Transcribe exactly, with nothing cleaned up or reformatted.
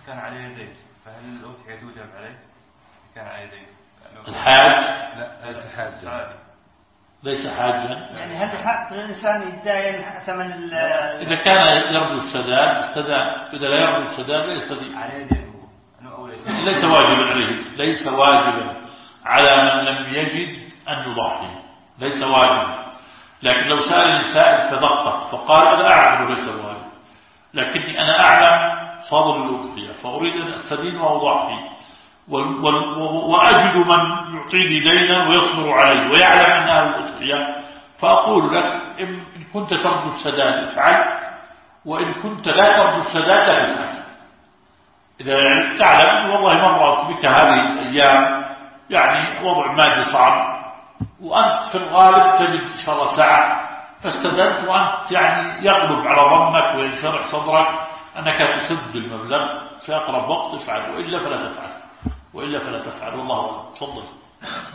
كان على يديه فهل الأضحية توجب عليه؟ كان على يديه الحاج لا ليس حاجا، ليس حاجا. يعني هل حق الإنسان يدين ثمن إذا كان يرجو السداد استدان، إذا لا يرجو السداد لا يستدين. على يديه ليس واجبا عليه، ليس واجبا على من لم يجد أن يضحي، ليس واجبا. لكن لو سأل السائل فدقق فقال أنا أعرف أنه ليس واجب، لكني أنا أعلم فضل الأضحية فأريد أن أستدين وأضحي، وأجد من يعطيني دينا ويصبر علي ويعلم أنها الأضحية، فأقول لك إن كنت ترجو السداد افعل، وإن كنت لا ترجو السداد لا تفعل. إذا تعلم والله مرت بك هذه الأيام يعني وضع مادي صعب وأنت في الغالب تجد إن شاء الله ساعة فاستدنت، وأنت يعني يغلب على ظنك وينشرح صدرك أنك تسد المبلغ في أقرب وقت افعل، وإلا فلا تفعل، وإلا فلا تفعل. والله أعلم. تفضل.